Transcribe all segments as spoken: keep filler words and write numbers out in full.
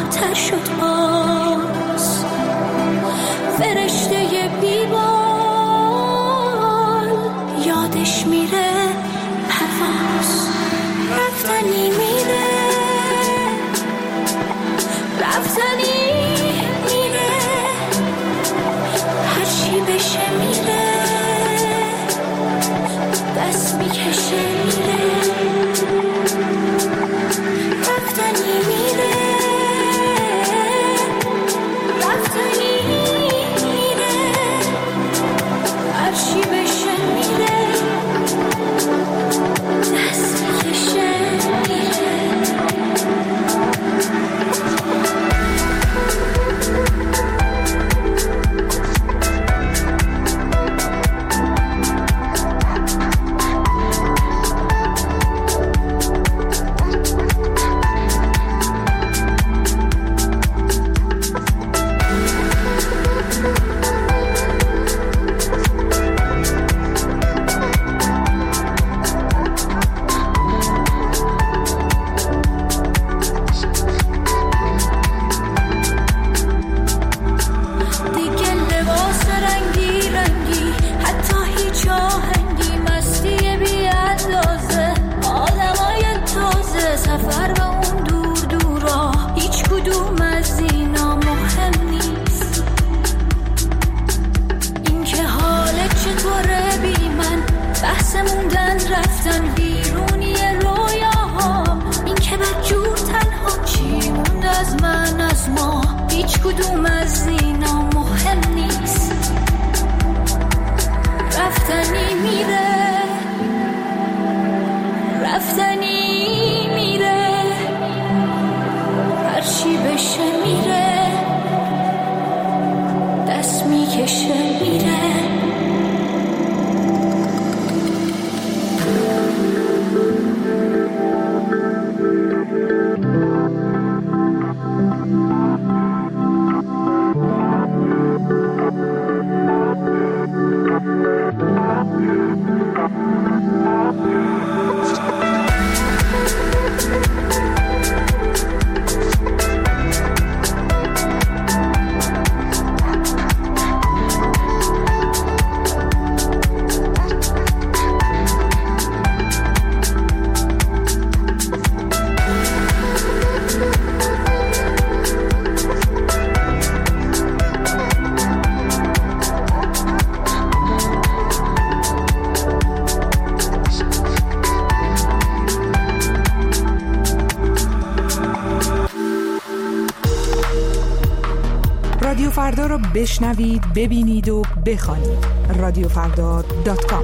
زیباتر شد باز. فرشته بیبال یادش میره پرواز. رفتنی میره رفتنی میره هرچی بشه میره دست میکشه میره. رفتنی میره رفتنی میره هرچی بشه میره دست میکشه میره. رادیو فردا رو بشنوید، ببینید و بخوانید. رادیو فردا دات کام.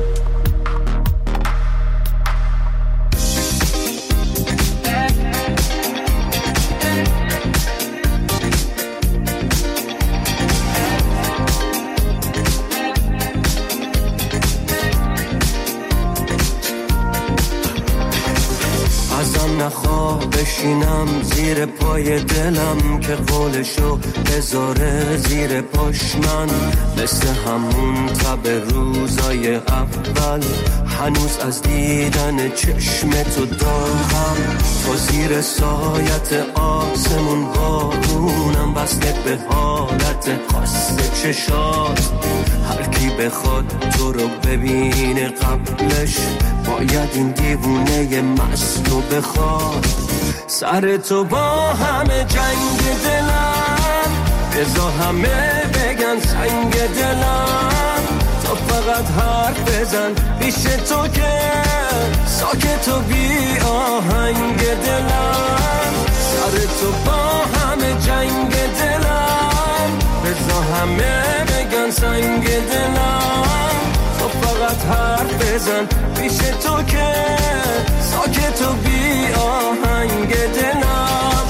نخواه بشینم زیر پای دلم که قولشو بذاره زیر پاش. من مثل همون تب روزای اول هنوز از دیدن چشم تو داغم. تو زیر سایت آسمون بارونم بسته به حالت خاص چشات. هر کی بخواد تو رو ببینه قبلش باید این دیوونه مستو بخواد. سر تو با همه جنگ دلم بذار همه بگن سنگ دلم. تو فقط حرف بزن پیش تو که ساکت و بی آهنگ دلم. سر تو با همه جنگ دلم بذار همه بگن سنگ دلم. تو فقط حرف بزن پیش تو که ساکت و بی آهنگ دلم.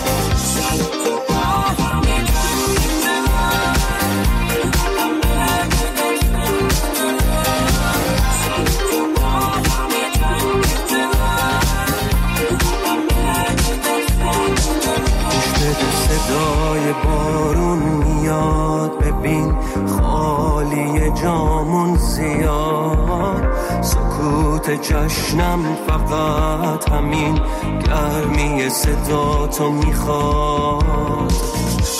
صدای بارون میاد ببین خالی جامون زیاد. سکوت جشنم فقط همین گرمی صدا تو میخواد.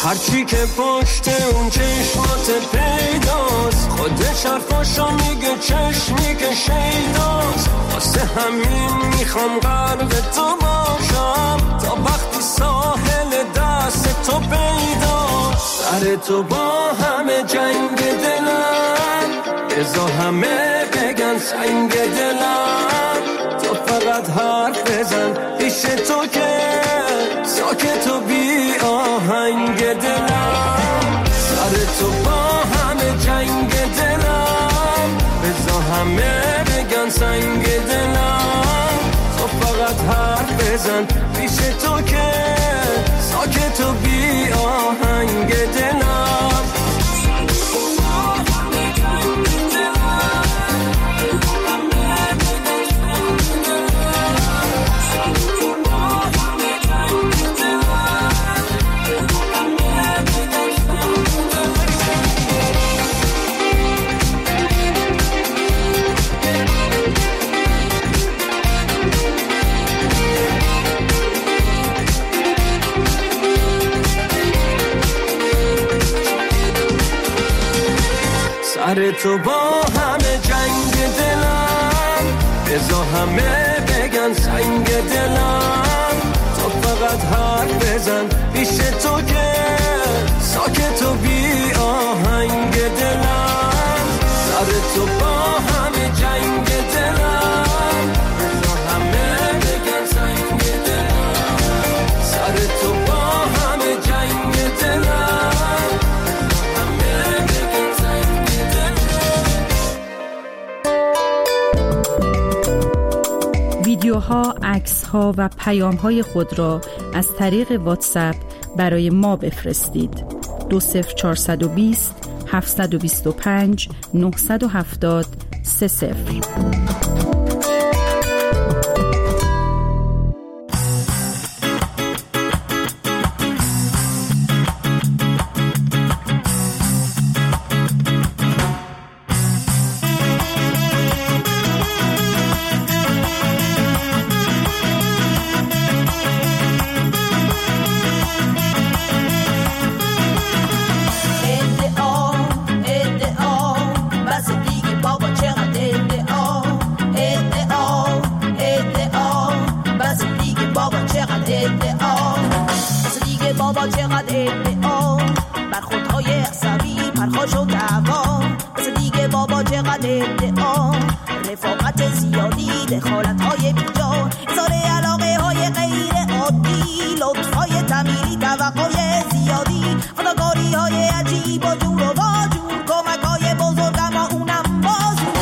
هرچی که پشت اون چشمات پیداست، خودش حرفاشو میگه چشمی که شیداست. واسه همین میخوام قلب تو باشم تا وقتی ساحل دست تو پیداست. سر تو با همه جنگ دلم، بذار همه بگن سنگ دلم. تو فقط حرف بزن پیش تو که ساکت و بی آهنگ دلم. سر تو با همه جنگ دلم، بذار همه بگن سنگ دلم. تو فقط حرف بزن پیش تو که ساکت و بی آهنگ دلم. سر تو با همه جنگ دلم، بذار همه بگن سنگ دلم. تو فقط حرف بزن پیش تو که ساکت و بی آهنگ دلم. سر تو با همه جنگ دلم، بذار همه بگن سنگ دلم. سر تو با همه جنگ دلم. ویدیوها، عکس‌ها و پیام‌های خود را از طریق واتساپ برای ما بفرستید. دو صفر چهارصد و بیست هفتصد و بیست و پنج نهصد و هفتاد سه صفر. بابا چقدر ادعا بر خودهای عصبی پرخاش و دعوا. بس دیگه بابا چقدر ادعا رفاقت زیادی دخالتهای بیجا اظهار علاقه های غیر عادی لطفهای تمیلی توقعی زیادی فداکاری های عجیب و جور و واجور کمک های بزرگ اما اونم بازور.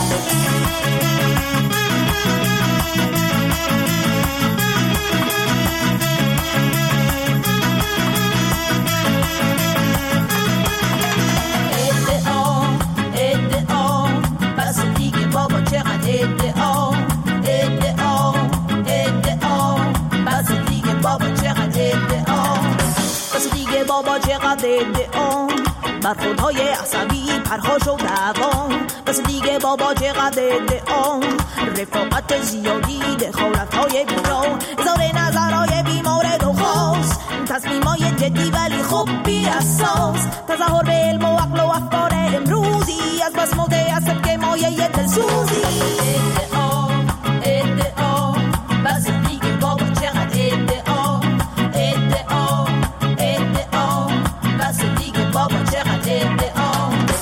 ادعا ادعا ادعا بس دیگه بابا چقدر ادعا بس دیگه بابا چقدر ادعا بر خودهای عصبی پرخاش و دعوا. بس دیگه بابا چقدر ادعا رفاقت زیادی دخالتهای بیجا اظهار نظرهای بیمورد و خاص تصمیمای جدی ولی خب بی اساس تظاهر به علم و عقل و افکار امروزی از بس متعصب که مایه دلسوزی. ادعا ادعا بس دیگه بابا چقدر ادعا ادعا ادعا بس دیگه بابا چقدر ادعا.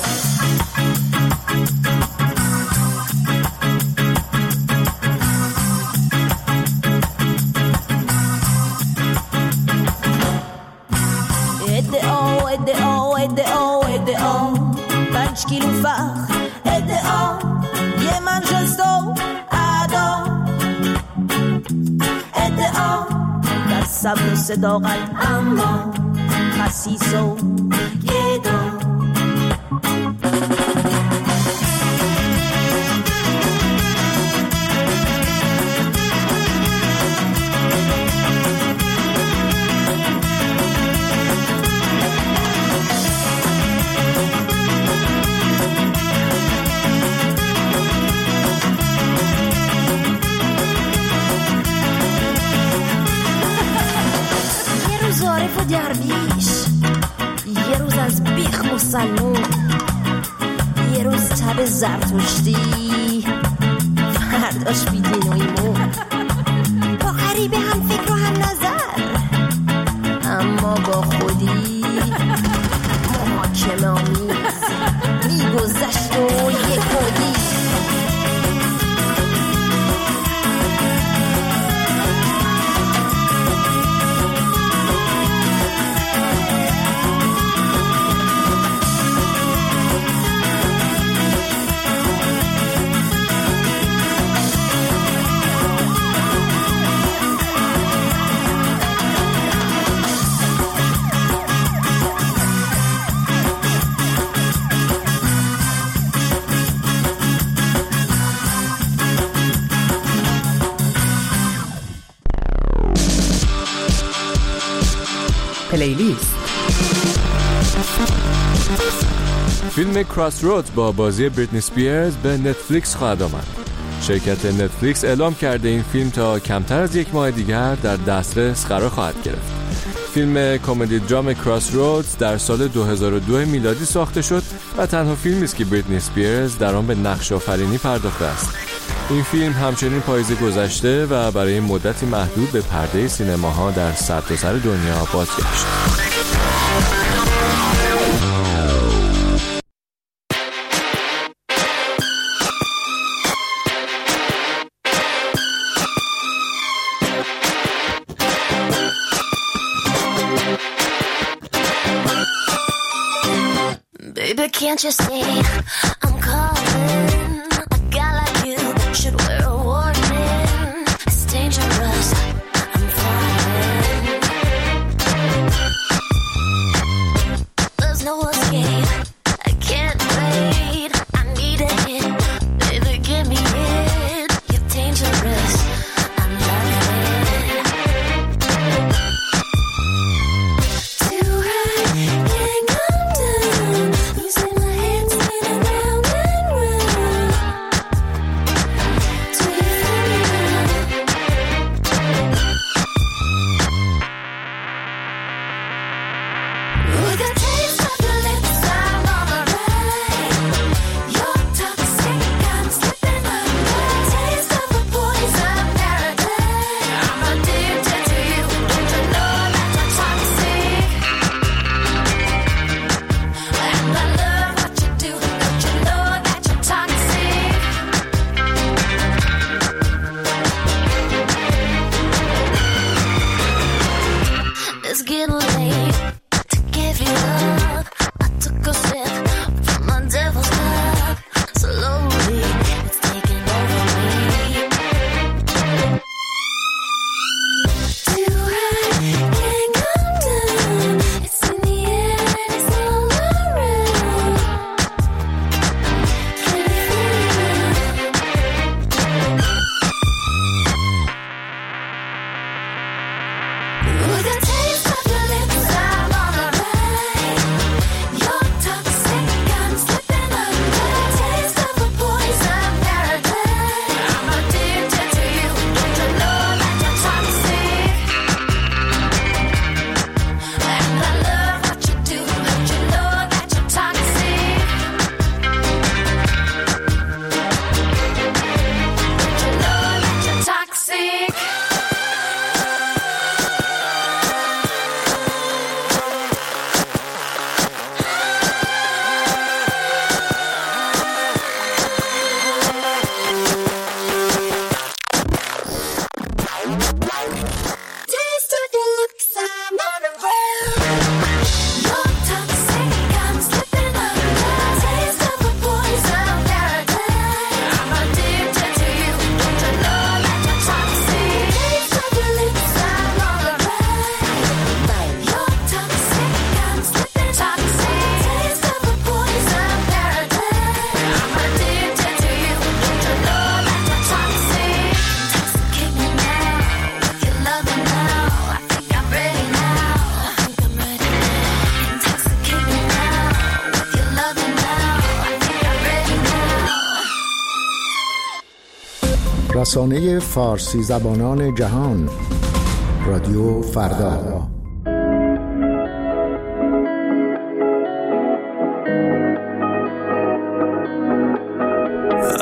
ادعا ادعا ادعا ادعا پنج کیلو فخر ادعا یه منشستو ادا ادعا در صبر و صداقت اما خسیس و گدا. درویش مسلمون، یه روز تب زرتشتی، فرداش بیدین و ایمون، با غریبه هم فکر و هم نظر، اما با خودی محاکمه آمیز میگذشت و یک خودی. پلیلیست. فیلم کراس رودز با بازی بریتنی اسپیرز به نتفلیکس خواهد آمد. شرکت نتفلیکس اعلام کرده این فیلم تا کمتر از یک ماه دیگر در دسترس قرار خواهد گرفت. فیلم کمدی درام کراس رودز در سال دو هزار و دو میلادی ساخته شد و تنها فیلمی است که بریتنی اسپیرز در آن به نقش آفرینی پرداخته است. این فیلم همچنین پاییز گذشته و برای مدتی محدود به پرده سینماها در سرتاسر دنیا بازگشت. Baby, can't you see I'm calling? A guy like you should wear a warning. It's dangerous, I'm falling. There's no escape, I can't wait. I need a hit, baby, give me it. You're dangerous, I'm loving it. Too high, can't come down. Losing my head, spinning round and round. Do you feel me now? With a taste of your lips, I'm on the ride. You're toxic, I'm slipping under. Taste of a poison paradise. I'm addicted to you. Don't you know that you're toxic? And I love what you do. Don't you know that you're toxic? It's getting late to give you up. I took a sip from my devil's cup. Slowly, it's taking over me. Too high, can't come down. It's in the air and it's all around. Can you feel me now? With a taste of your lips, I'm on the ride. You're toxic, I'm slipping under. Taste of a poison paradise. I'm addicted to you. Don't you know that you're toxic? And I love what you do. Don't you know that you're toxic? Don't you know that you're toxic? Taste of your looks, I'm on a roll. You're toxic, I'm slipping under. Taste of a poison paradise. I'm addicted to you. Don't you know that you're toxic? Taste of your lips, I'm on a ride. You're toxic, I'm slipping toxic. Taste of a poison paradise. I'm addicted to you. Don't you know that you're toxic? Intoxicate me now with your loving now. I think I'm ready now. I think I'm ready now. Intoxicate me now with your loving now. I think I'm ready now. رسانه فارسی زبانان جهان، رادیو فردا.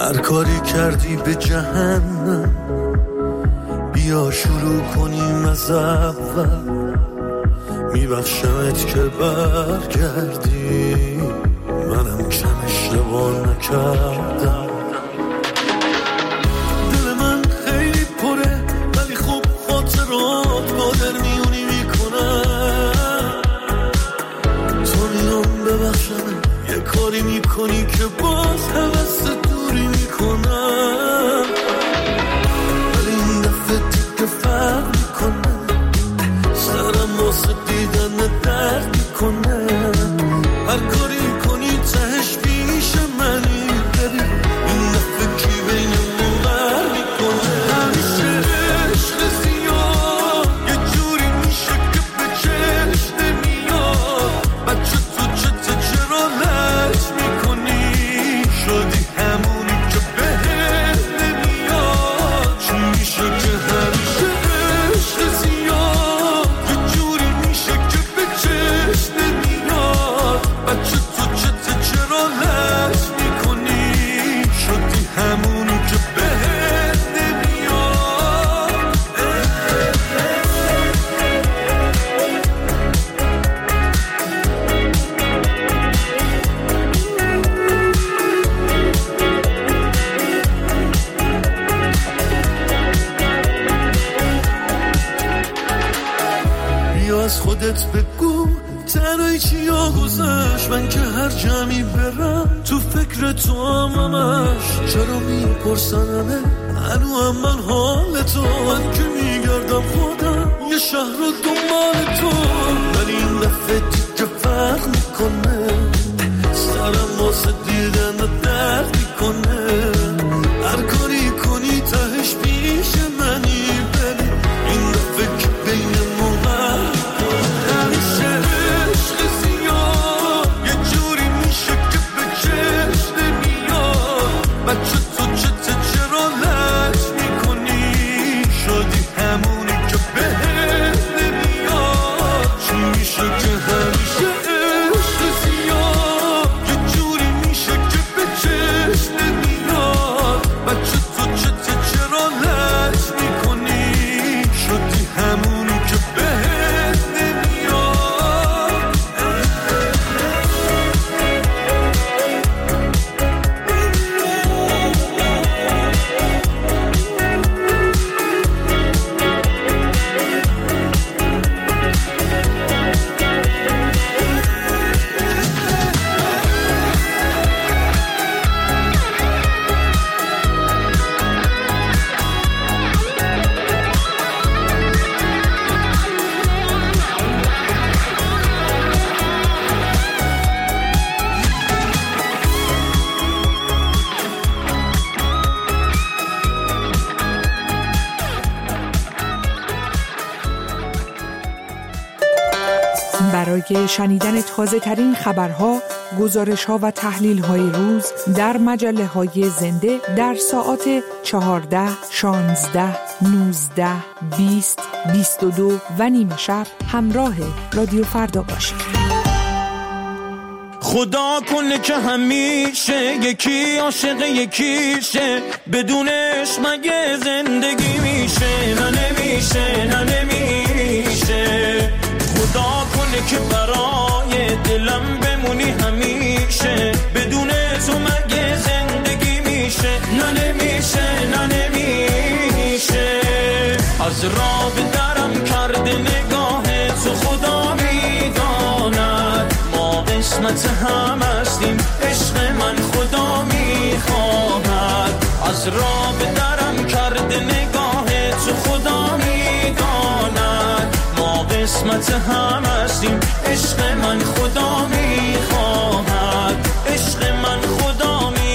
هر کاری کردی به جهنم، بیا شروع کنیم از اول. میبخشمت که برگردی، منم کم اشتباه نکردم. دل من خیلی پره ولی خوب خاطرات با در میونی میکنم. تو میام ببخشمت یه کاری میکنی که باز حوث دوری میکنم، ولی این دفعه دیگه فرق میکنه، سرم واسه دیدن درد میکنه. هر کاری کنی تهش پیش منی، ببین این دفعه کی بینمون بر میکنه. همیشه عشق زیاد یه جوری میشه که به چشم نمیاد. بچه تو چته چرا لج میکنی، شدی همونی که بهت نمیاد. چی میشه که همیشه عشق زیاد یه جوری میشه که به چشم نمیاد. بچه تو چته چرا لج میکنی، شدی همونی که بهت نمیاد. بیا از خودت بگو تنهایی چیا گذشت. من که هر جمعی برم تو فکر تو هم همش. چرا میپرسنمه هنو هم من حال تو، من که میگردم خودم یه شهر رو دنبال تو. ولی این دفعه دیگه فرق میکنه، سرم واسه دیدن درد میکنه. هر کاری کنی تهش پیش منی، ببین این دفعه که بینمون بر میکنه. همیشه عشق زیاد یه جوری میشه که به چشم نمیاد. بچه تو چته چرا لج میکنی، شدی همونی که بهت نمیاد. چی میشه که همیشه عشق زیاد یه جوری میشه که به چشم نمیاد. بچه تو چته چرا لج میکنی، شدی همونی که بهت نمیاد. برای شنیدن تازه ترین خبرها، گزارش ها و تحلیل های روز در مجله های زنده در ساعات چهارده، شانزده، نوزده، بیست، بیست و دو و نیمه شب همراه رادیو فردا باشید. خدا کنه که همیشه یکی عاشق یکیشه، بدونش مگه زندگی میشه؟ نه نمیشه، نه نمیشه. خدا کنه که برای دلم بمونی همیشه، بدون تو مگه زندگی میشه؟ نه نمیشه، نه نمیشه. از راه به درم کرده نگاه تو، خدا میداند ما قسمت هم هستیم، عشق من خدا میخواهد. از راه به درم کرده نگاه تو، خدا میداند ما قسمت هم هستیم، عشق من خدا میخواهد، عشق من خدا میخواهد.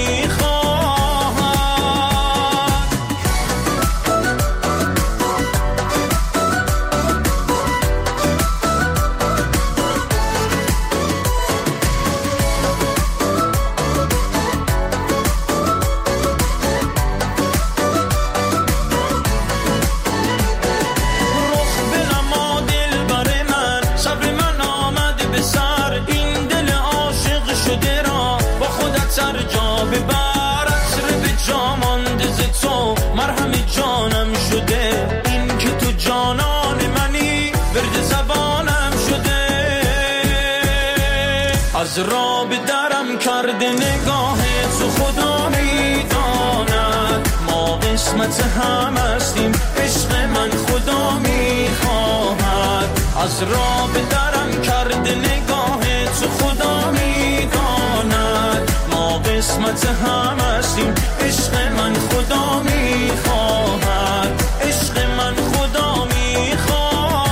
رخ به نما دل بر من، صبر من آمده به سر، این دل از راه به درم کرده نگاه تو خدا میداند ما قسمت هم هستیم عشق من خدا میخواهد از راه به درم کرده نگاه تو خدا میداند ما قسمت هم هستیم عشق من خدا میخواهد عشق من خدا میخواهد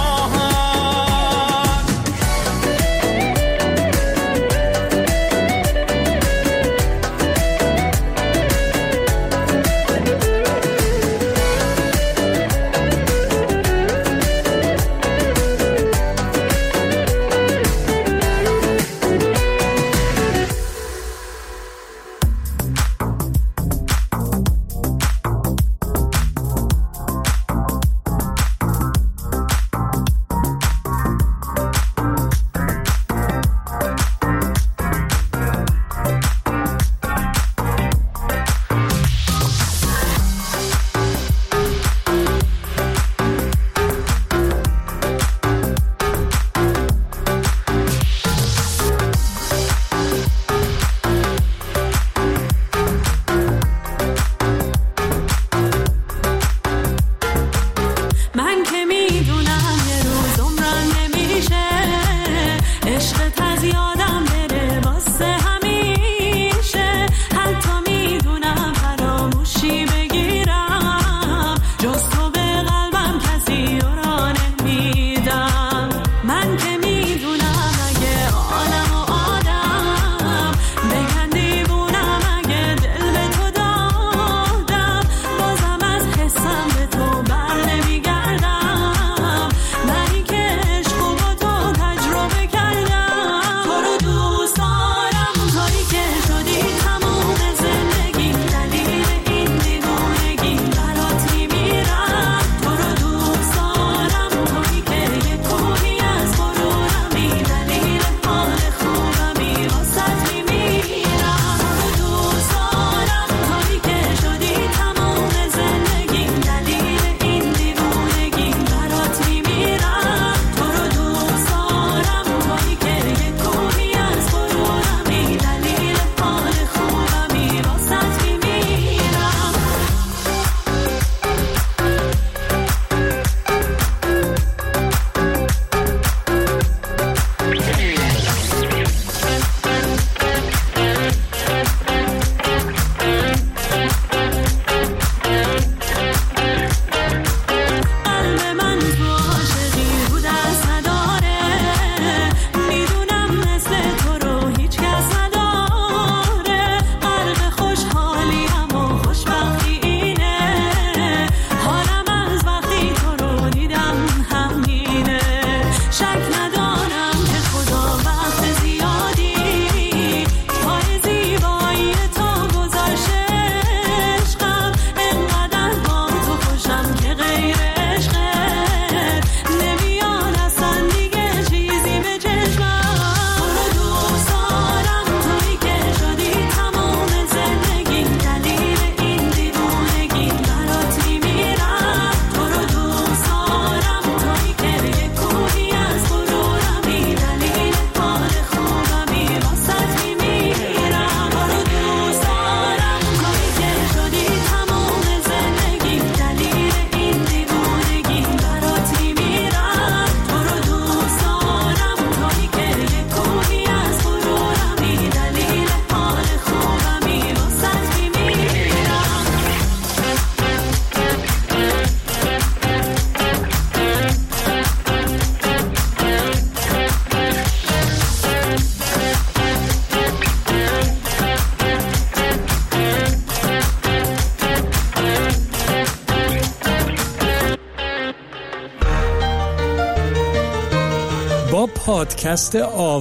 پادکست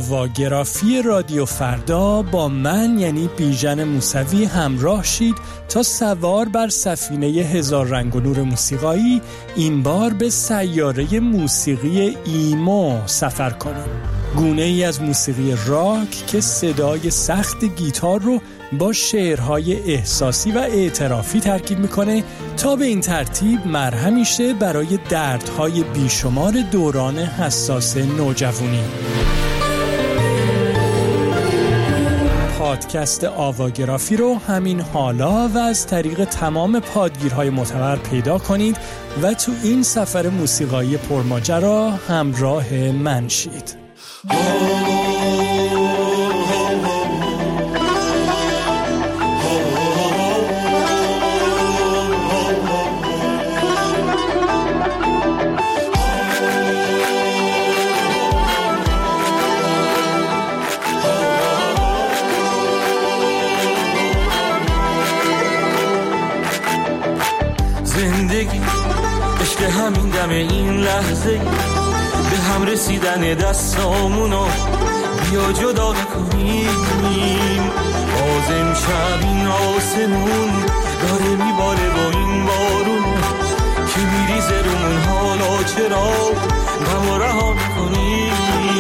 آواگرافی رادیو فردا با من یعنی بیژن موسوی همراه شید تا سوار بر سفینه هزار رنگ و نور موسیقایی این بار به سیاره موسیقی ایمو سفر کنیم. گونه ای از موسیقی راک که صدای سخت گیتار رو با شعرهای احساسی و اعترافی ترکیب میکنه تا به این ترتیب مرهمی شه برای دردهای بیشمار دوران حساس نوجوانی. پادکست آواگرافی رو همین حالا و از طریق تمام پادگیرهای معتبر پیدا کنید و تو این سفر موسیقایی پرماجرا همراه من شید. زندگی عشق همین دم این لحظه، به هم رسیدن دستامونو بیا جدا نکنیم. باز امشب این آسمون داره میباره با این بارون که میریزه رومون، حالا چرا غم رها میکنیم؟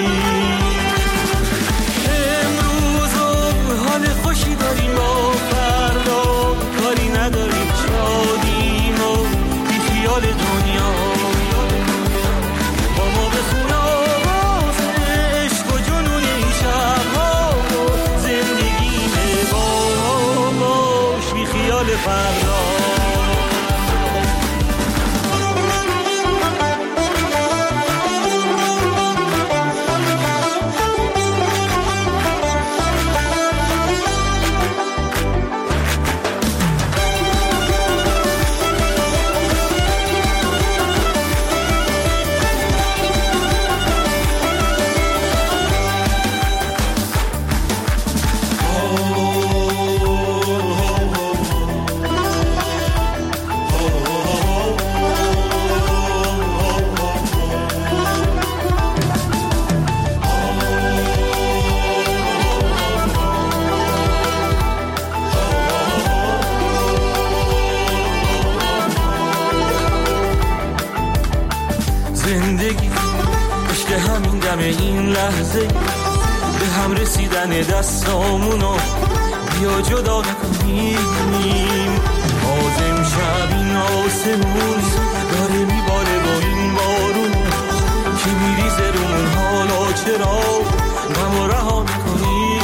امروز حال خوشی داریم و فردا کاری نداریم، شادیم و بی خیال دنیا. با ما بخون آواز عشق و جنون این شبها، زندگی با باش بی خیال فردا. زندگی عشق همین دم این لحظه، به هم رسیدن دستامونو بیا جدا نکنیم. باز امشب این آسمون داره میباره با این بارون که میریزه رومون، حالا چرا غم رها میکنیم؟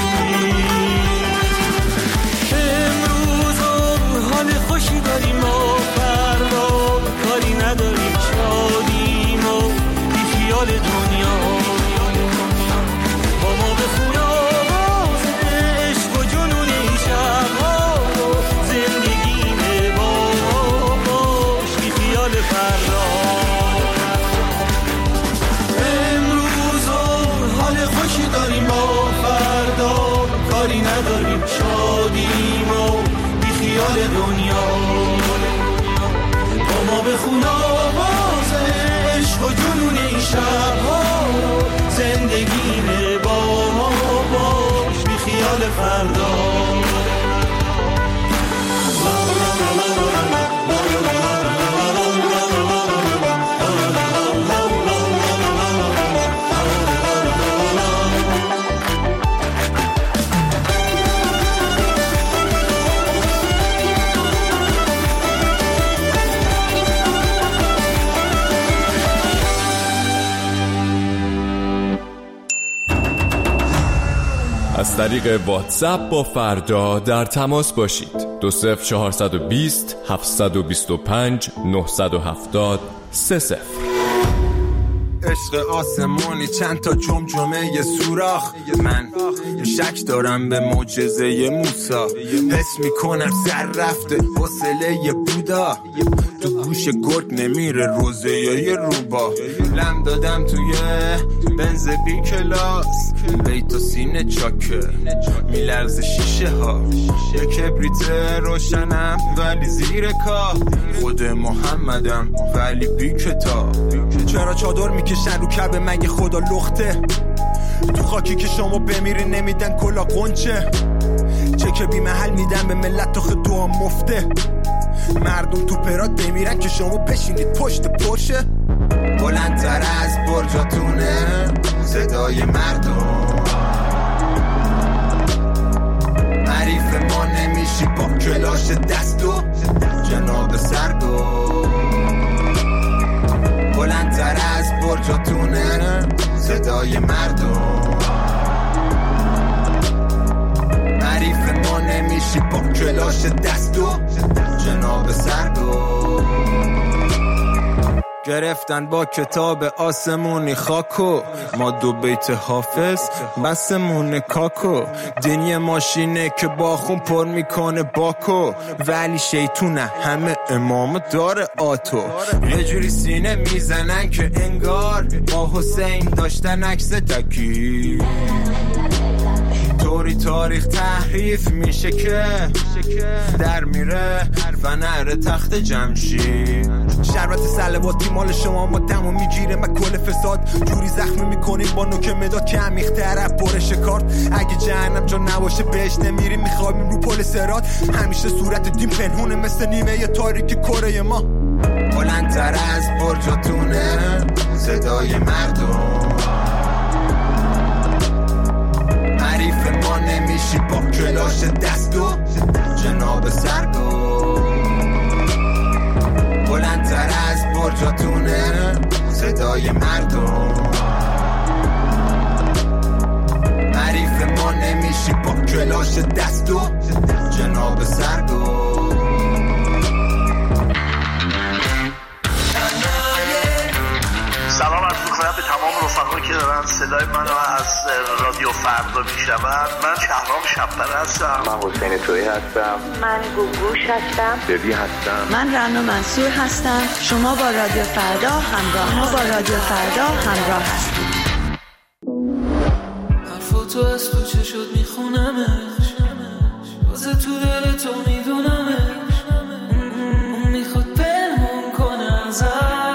امروز حال خوشی داریم و فردا کاری نداریم، شادیم و بی خیال دنیا. با ما بخون آواز عشق و جنون این شبها، زندگی با باش بی خیال فردا. امروز حال خوشی داریم و فردا کاری نداریم، شادیم و بی خیال دنیا. با ما بخون آواز عشق و جنون این شبها، زندگی با ما باش بی خیال فردا. از طریق واتساپ با فردا در تماس باشید. دو صفر چهارصد و بیست هفتصد و بیست و پنج نهصد و هفتاد سه صفر. عشق آسمانی چند تا جمجمه یه سوراخ، من یه شک دارم به معجزه موسی. حس میکنم سر رفته حوصله یه بودا، تو گوش گرگ نمیره روزه یه روبا. لم دادم توی بنز بی کلاس، بیت و سینه چاکه میلرز شیشه ها. یه کبریت روشنم ولی زیر کاه، خود محمدم ولی بی کتاب. چرا چادر میکشن رو کعبه مگه خدا لخته؟ تو خاکی که شما بمیری نمیدن کلا قنچه. چه که بی محل میدن به ملت تا خدوها مفته. مردم تو پرات بمیرن که شما بشینید پشت پرشه. بلندتر از برجاتونه صدای مردم، حریف ما نمیشی با کلاش دستو جناب سردو. بلندتر از برجاتونه صدای مردم، میشی با کلاش دست و جناب سردو. گرفتن با کتاب آسمونی خاکو، ما دو بیت حافظ بسمون کاکو. دنیا ماشینه که با خون پر میکنه باکو، ولی شیطونه همه امام داره آتو. یه جوری سینه میزنن که انگار با حسین داشتن عکس تکی. طوری تاریخ تحریف میشه که در میره فنر تخت جمشید. شربت سلواتی مال شما ما دمو میگیره من کل فساد. جوری زخمی میکنیم با نوک مداد که عمیق‌تر پر شکارت. اگه جهنم جا نباشه بهش نمیریم، میخوابیم رو پل صراط. همیشه صورت دین پنهونه مثل نیمه تاریک کره ما. بلندتر از برجاتونه صدای مردم. حریف ما نمیشی با کلاش دست و جناب سردو. بلندتر از برجاتونه صدای مردم. حریف ما نمیشی با کلاش دست و جناب سردو. سلام عرض می‌کنم به تمام رفقایی که دارن صدای منو از رادیو فردا میشنون. من شهرام شب‌پره هستم. من حسین تویی هستم. من گوگوش هستم. ببی هستم. من رنا منصور هستم. شما با رادیو فردا همراه ما با رادیو فردا همراه هستید. حرفاتو از تو چه شد میخونمش، واسه تو دل تو میدونمش. اون میخواد پنهون کنه ازم،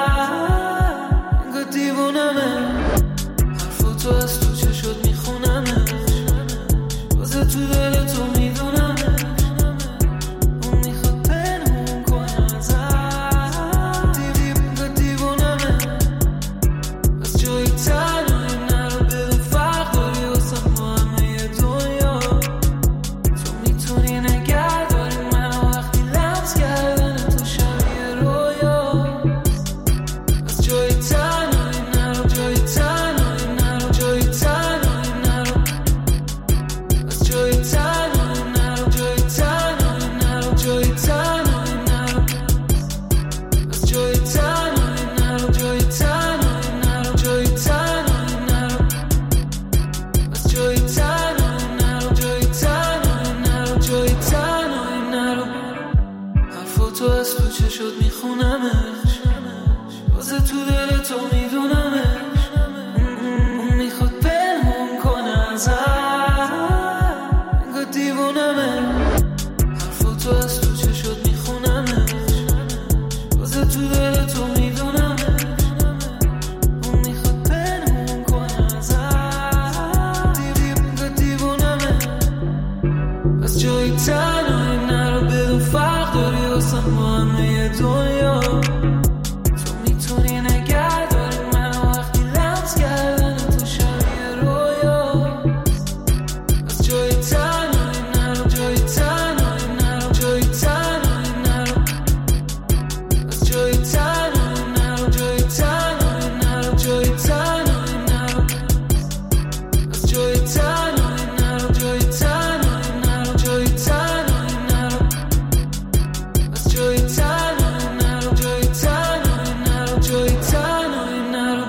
انگار دیوونمه. حرفاتو از تو چه شد میخونمش، واسه تو دل تو میدونمش. اون میخواد پنهون کنه ازم، دیو انگار دیوونمه. از جایی تنهایی نرو، بدون فرق داری واسه ما همه دنیا. تو میتونی نگه داری منو وقتی لمس کردن تو شبیه رویا. از جایی تنهایی نرو، جایی تنهایی نرو، جایی تنهایی نرو. از جایی تنهایی نرو، جایی تنهایی نرو، جایی تنهایی نرو. از جایی تنهایی نرو، جایی تنهایی نرو، جایی تنهایی نرو. از جایی تنهایی نرو، جایی تنهایی نرو، جایی تنهایی نرو. حرفاتو از تو چه شد میخونمش، واسه تو دل تو میدونمش. اون میخواد پنهون کنه ازم، انگار دیوونمه. حرفاتو از تو چه شد میخونمش، واسه تو دل تو میدونمش. اون میخواد پنهون کنه ازم، دیو انگار دیوونمه. از جایی تنهایی نرو، بدون فرق داری واسه ما همه دنیا. تو میتونی نگه داری منو وقتی لمس کردن تو شبیه رویا. از جایی تنهایی نرو، جایی تنهایی نرو، جایی تنهایی نرو. از جایی تنهایی نرو، جایی تنهایی نرو، جایی تنهایی نرو. از جایی تنهایی نرو، جایی تنهایی نرو، جایی تنهایی نرو. از جایی تنهایی نرو، جایی تنهایی نرو، جایی تنهایی نرو.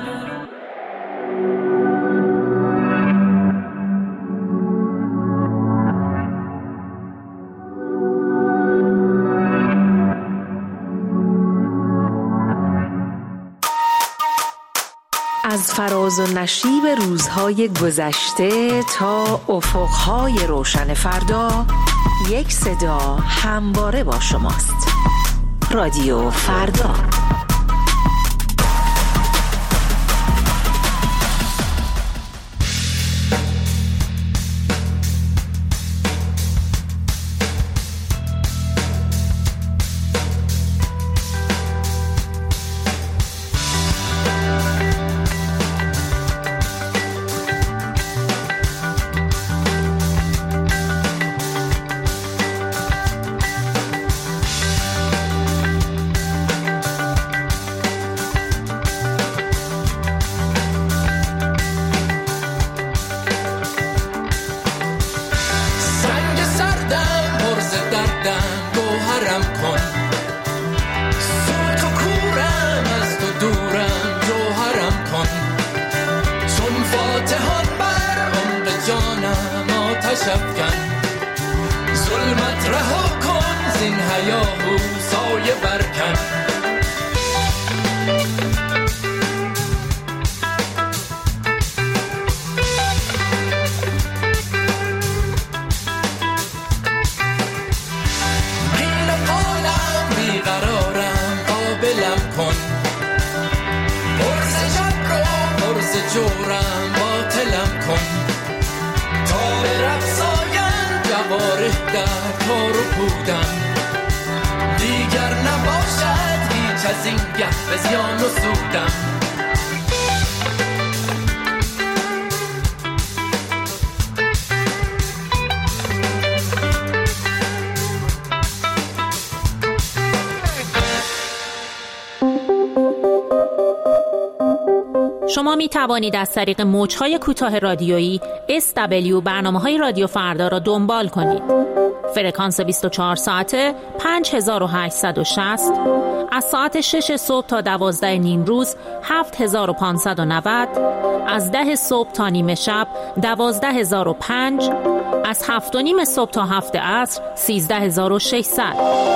از فراز و نشیب روزهای گذشته تا افقهای روشن فردا، یک صدا همواره با شماست. رادیو فردا. دلم آتش افکن، ظلمت رها کن زین هیاهو سایه برکن. گیر قالم بیقرارم قابلم کن، برز شب رو برز جورم باطلم کن. تا به رقصاین جواره در کار و پودم، دیگر نباشد هیچ از این گه به زیان و سودم. شما می توانید از طریق موج‌های کوتاه رادیویی اس دبلیو برنامه‌های رادیو فردا را دنبال کنید. فرکانس بیست و چهار ساعته پنج هزار و هشتصد و شصت، از ساعت شش صبح تا دوازده نیم روز هفت هزار و پانصد و نود، از ده صبح تا نیمه شب دوازده هزار و پنج، از هفت و نیم صبح تا هفت عصر سیزده هزار و ششصد.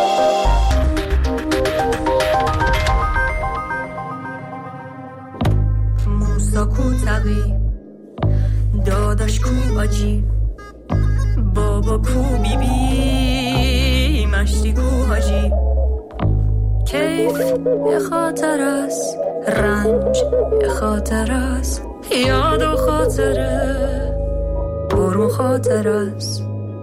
کو تقی داداش کو آجی، بابا کو بی بی مشتی کو حاجی. کیف یه خاطر است، رنج یه خاطر است، یاد و خاطره پر مخاطر است.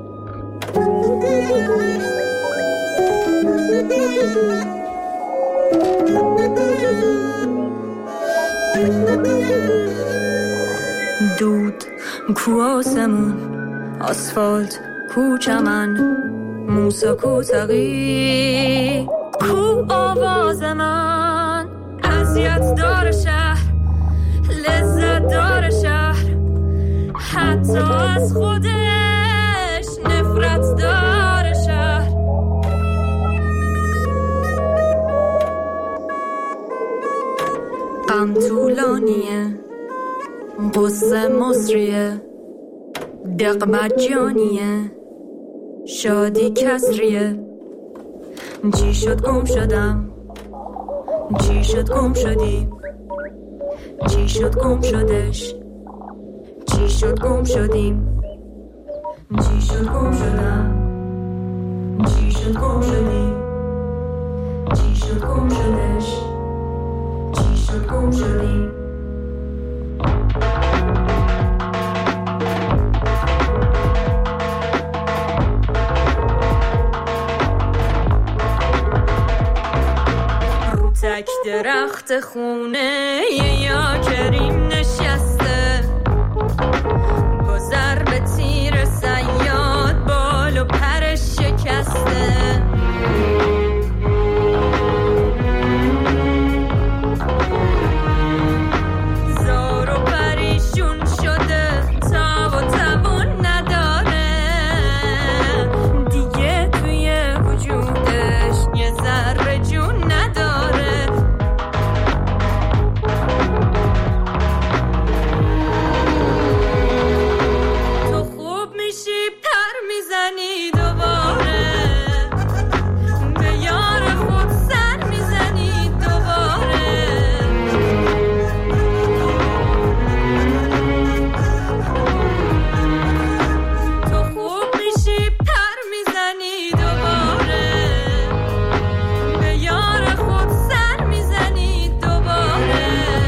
دود کو آسمون، آسفالت کو چمن، موسا کو تقی کو آواز من. اذیت دار شهر، لذت دار شهر، حتی از خودش نفرت دار شهر. غم طولانیه، قصه مصریه، دق مجانیه، شادی کسریه. چی شد گم شدم، چی شد گم شدی، چی شد گم شدش، چی شد گم شدیم، چی شد گم شدم، چی شد گم شدی، چی شد گم شدش، چی شد گم شدیم. تک درخت خونه یا کریم نشسته، با ضرب تیر صیاد بال و پرش شکسته. زار و پریشون شده، تاب و توان نداره دیگه، توی وجودش یه ذره جون نداره. میزنی دوباره به یار خود سر میزنی دوباره. تو خوب میشی پر میزنی دوباره به یار خود سر میزنی دوباره.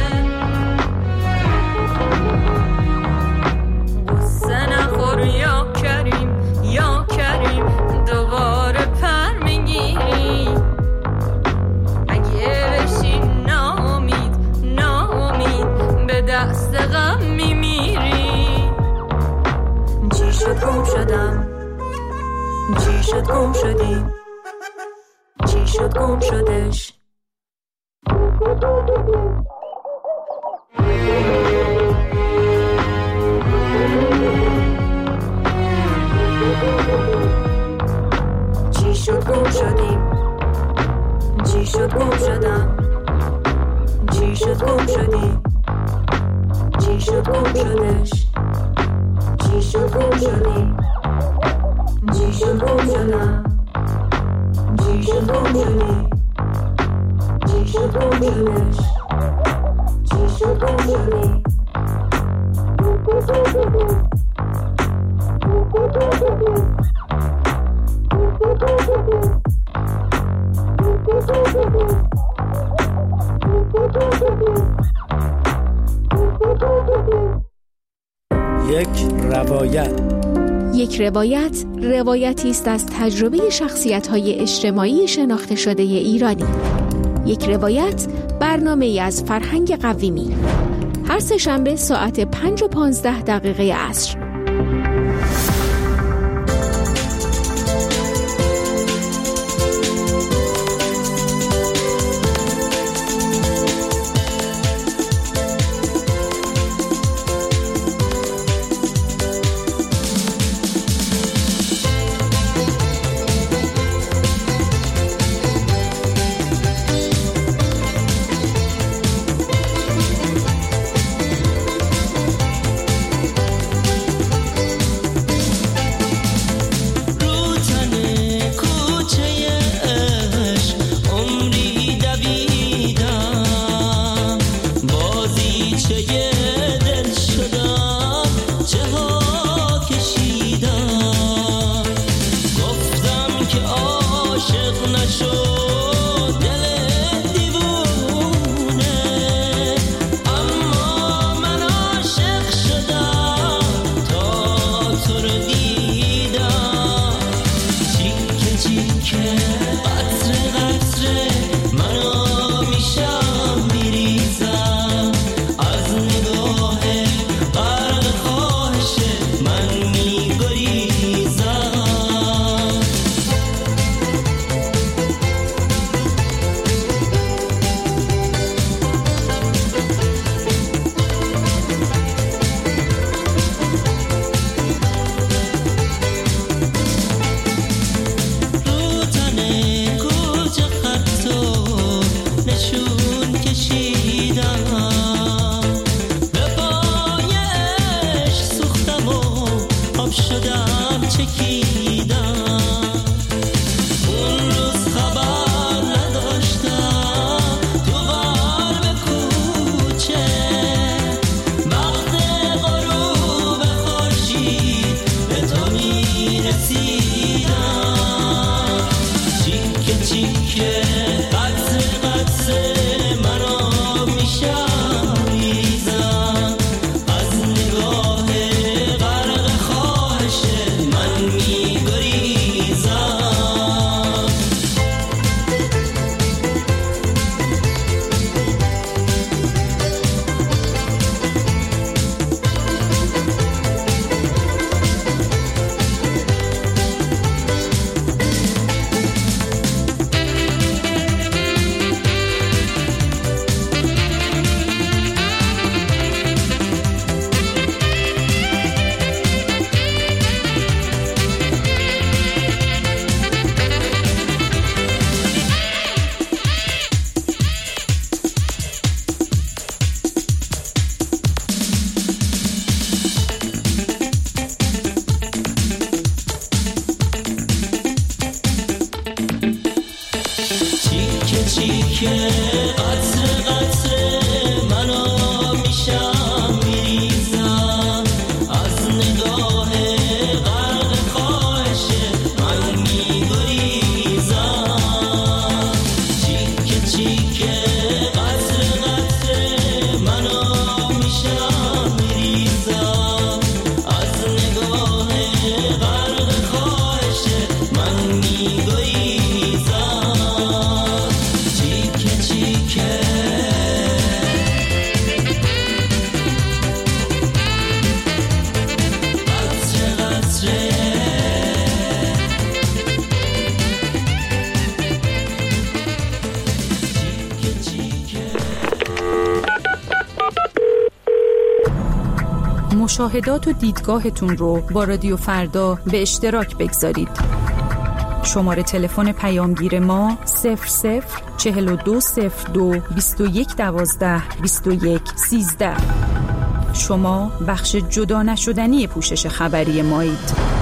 قصه نخور یا کریم یا کریم، دوباره پر میگیری. اگه بشی ناامید ناامید به دست غم میمیری. چی شد گم شدم، چی شد گم شدی، چی شد گم شدش. چی شد گم شدیم، چی شد گم شدم، شد گم شدی، چی شد گم شدش، چی یک روایت. یک روایت روایتی است از تجربه شخصیت‌های اجتماعی شناخته شده ایرانی. یک روایت برنامه‌ای از فرهنگ قویمی. هر سه شنبه ساعت پنج و پانزده دقیقه عصر. مشاهدات و دیدگاهتون رو با رادیو فردا به اشتراک بگذارید. شماره تلفن پیامگیر ما صفر صفر چهل و دو صفر دو بیست و یک دوازده بیست و یک سیزده. شما بخش جدا نشدنی پوشش خبری مایید.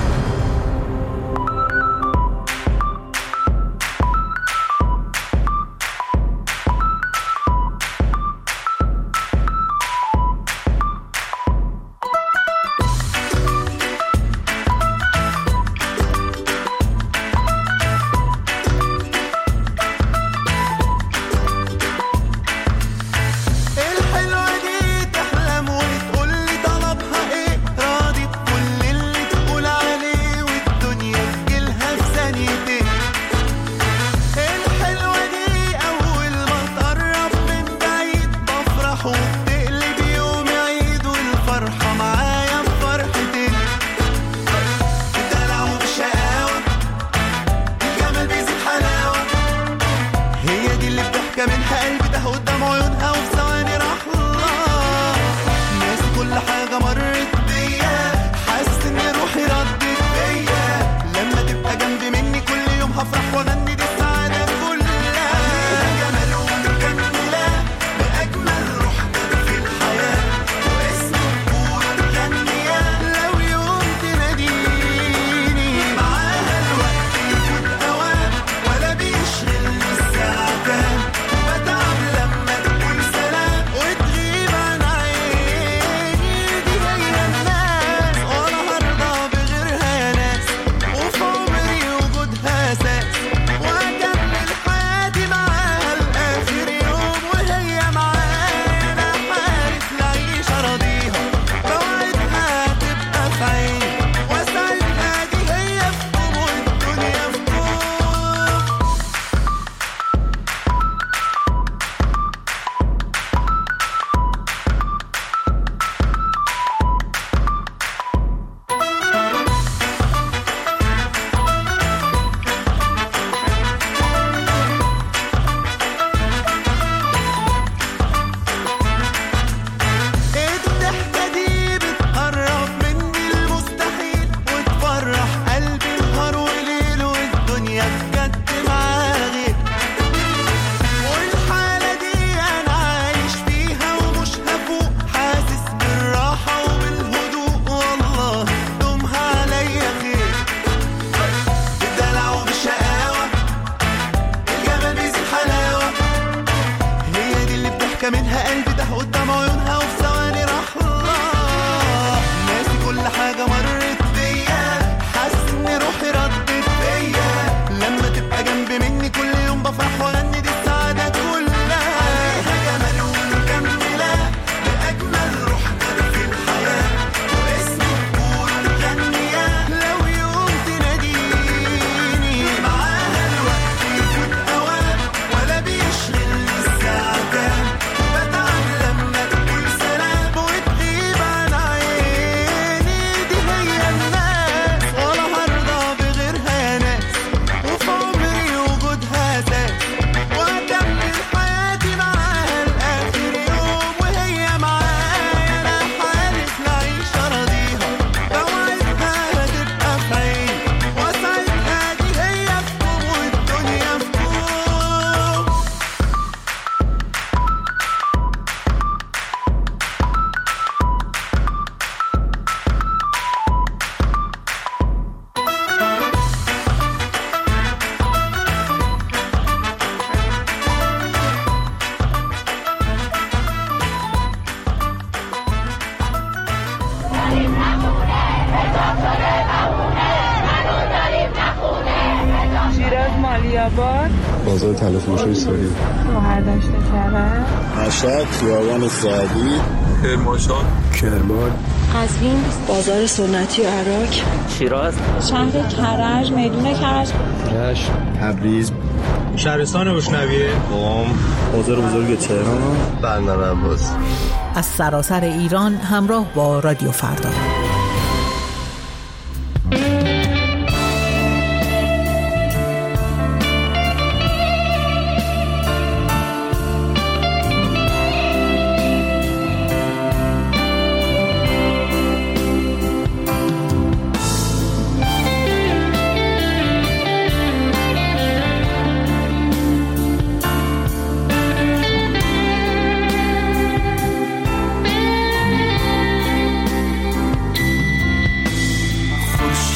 بازار تلفروشی سوری شهرداشت کرد مشهد خیابان سعدی کرمانشاه کرمان قزوین بازار سنتی و عراق شیراز شهر کرج میدون کرج رشت تبریز شهرستان بشنویه قم بازار بزرگ تهران بندر عباس از سراسر ایران همراه با رادیو فردا.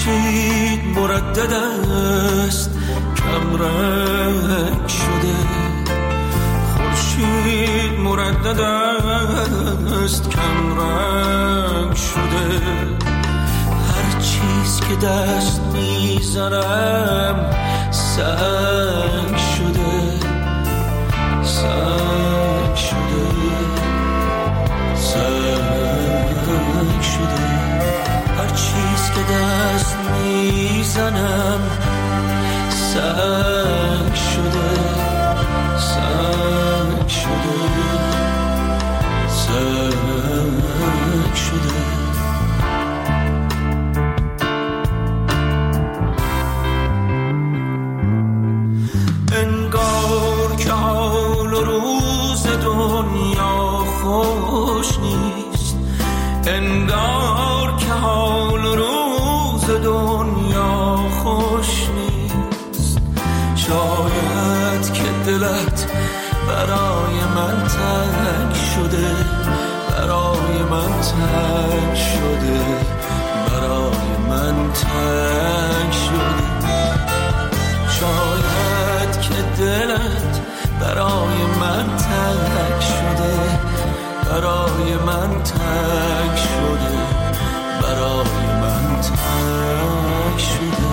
خورشید مردد است کم رنگ شده، خورشید مردد است کم رنگ شده. هر چیز که دست میزنم سنگ شده، سنگ شده، سنگ شده. هر چیز که دست میزنم سنگ شده، سنگ شده، سنگ شده. انگار که حال و روز دنیا خوش نیست، انگار که حال و روز دنیا خوش نیست. شاید که دلت برای من تنگ شده، برای من تنگ شده، برای من تنگ شده. شاید که دلت برای من تنگ شده، برای من تنگ شده، برای من تنگ شده.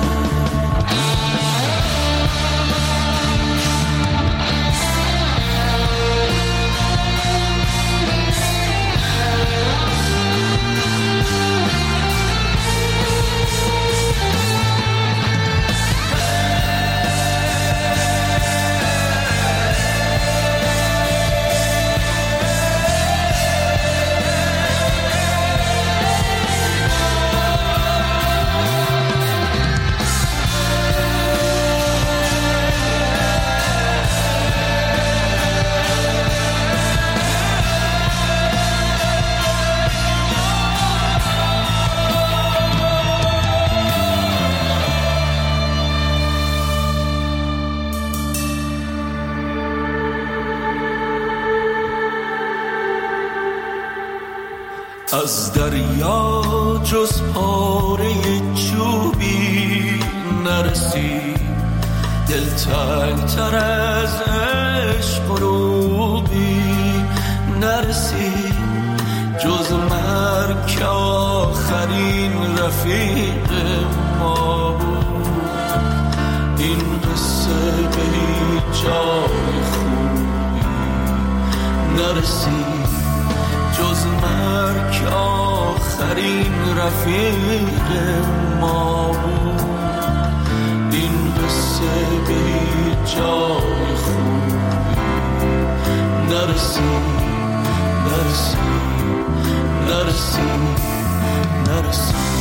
از دریا جز پاره چوبی نرسید، دل تنگ‌تر از عشق و روبی نرسید. جز مرگ که آخرین رفیق ما بود، این قصه به هیچ جای خوبی نرسید. جز مرگ آخرین رفیق ما بود، این قصه به جای خوبی نرسید، نرسید، نرسید، نرسید.